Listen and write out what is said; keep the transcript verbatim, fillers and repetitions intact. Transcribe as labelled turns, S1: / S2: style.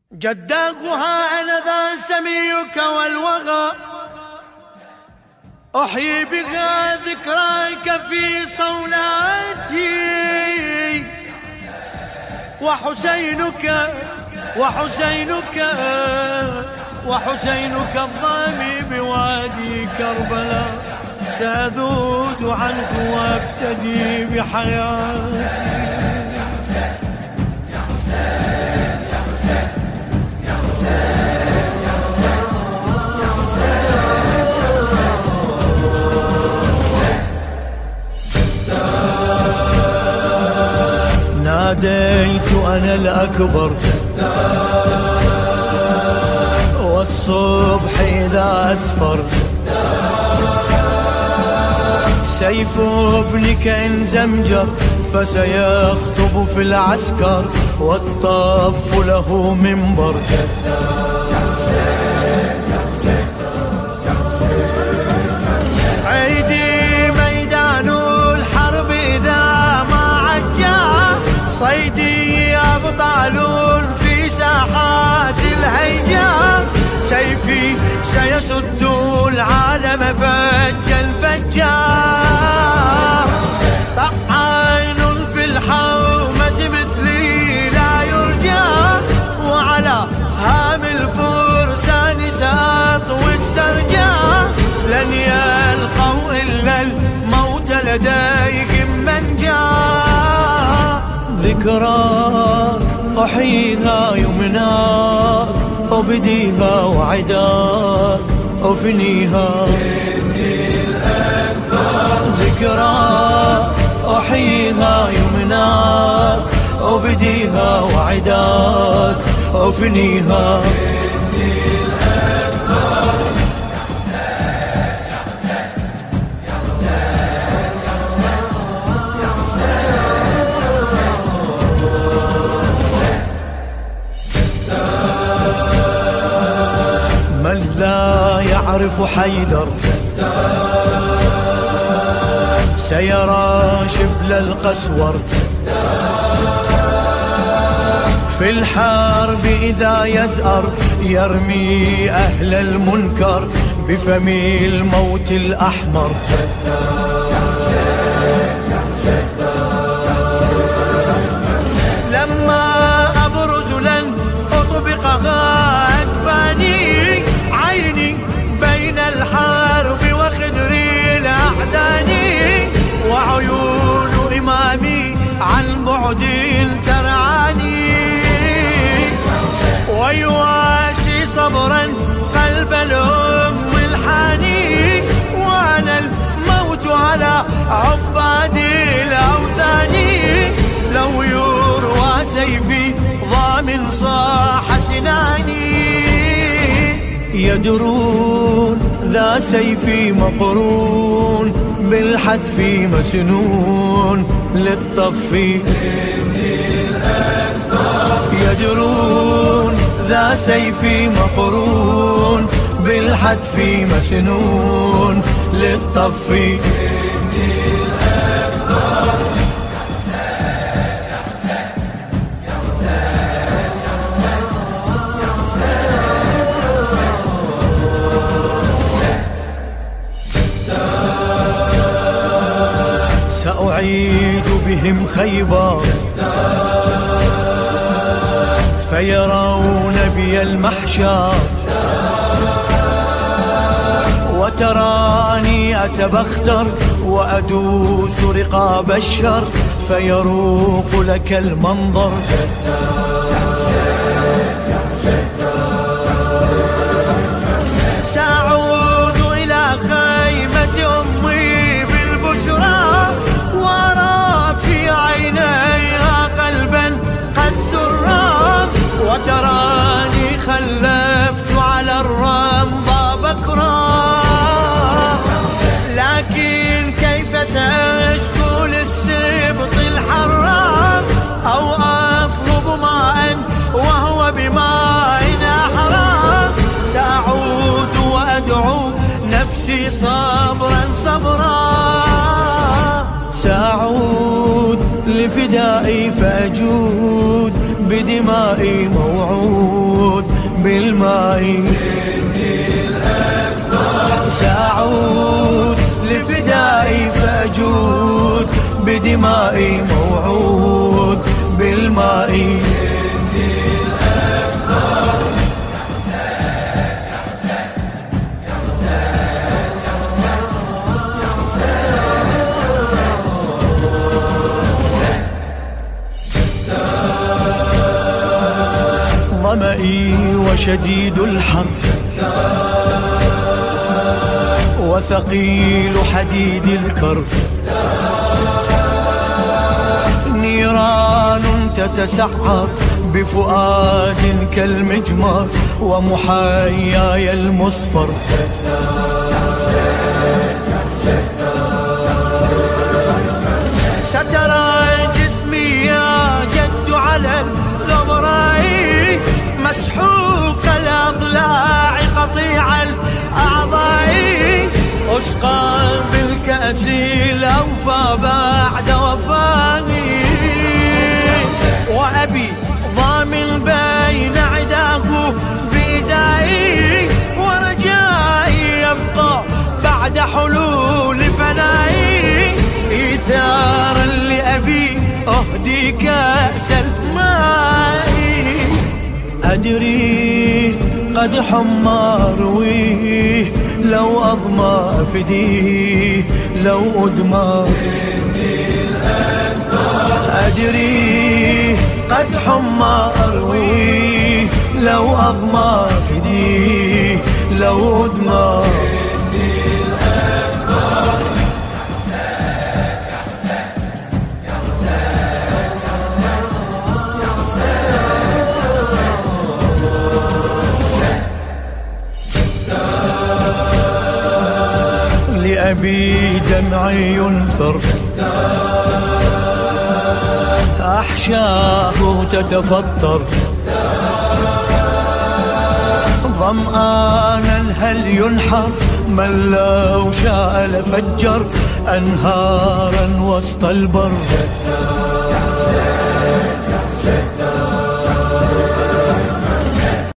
S1: جداغها أنا ذا سميك والوغى، أحيي بها ذكراك في صولاتي. وحسينك وحسينك وحسينك الضامي بوادي كربلاء، سأذود عنك وافتدي بحياتي. ناديت أنا الأكبر والصبح إذا أسفر، سيف ابنك إن زمجر فسيخطب في العسكر، والطف له منبر. عيدي ميدان الحرب إذا ما عجا، صيدي أبطال في ساحات الهيجا، سيفي سيسد العالم فجا فجا. طعن في الحومة مثلي لا يرجى، وعلى هام الفرسان سأطوي السرجا، لن يلقوا إلا الموت لديهم من جاء. ذكراك أحييها يمناك، أبديها وعداك أفنيها. ذكراك أحييها يمناك، أبديها وعداك أفنيها. من لا يعرف حيدر سيرى شبل القسور، في الحرب إذا يزأر يرمي أهل المنكر بفم الموت الأحمر. لما أبرز لن أطبقها أدفاني، عيني بين الحرب وخدري الأحزان، وعيون إمامي عن بعد ترعاني، ويواسي صبرا قلب الأم الحاني، وأنا الموت على عباد الأوثان. لو يروى سيفي ضامن صاح سناني، يدرون ذا سيفي مقرون بالحتف مسنون للطف. يدرون ذا سيفي مقرون بالحتف مسنون للطف. سأعيد بهم خيبر فيرون بي المحشر، وتراني أتبختر وأدوس رقاب الشر، فيروق لك المنظر. سأعود إلى خيمة أمي بالبشرى، وأرى في عينيها قلبا قد سرى، وتراني خلفت على الرمضة بكرا. لكن كيف سأشكو للسبط الحرام، أو أطلب ماء وهو بماء أحرام. سأعود وأدعو نفسي صبرا صبرا، سأعود لفدائي فأجود بدمائي موعود. بالماء. سأعود لفدائي فأجود بدمائي موعود بالماء. ظمئي وشديد الحر وثقيل حديد الكر، نيران تتسعر بفؤاد كالمجمر ومحاياي المصفر. سترى جسمي يا جد على الغبراء مسحوق الأضلاع قطيع الأعضاء، أسقى بالكأس الأوفى بعد وفاني، وأبي ضامن بين عداه بإزائي، ورجائي يبقى بعد حلول فنائي، إيثارا لأبي أهدي كأس الماء. أدري قد حمى أرويه لو أظمى فديه لو أدمى. أدري قد حمى أرويه لو أظمى فديه لو أدمى. لأبي دمعي ينثر أحشاه تتفطر، ظمآنا هل ينحر من لو شاء لفجر أنهارا وسط البر.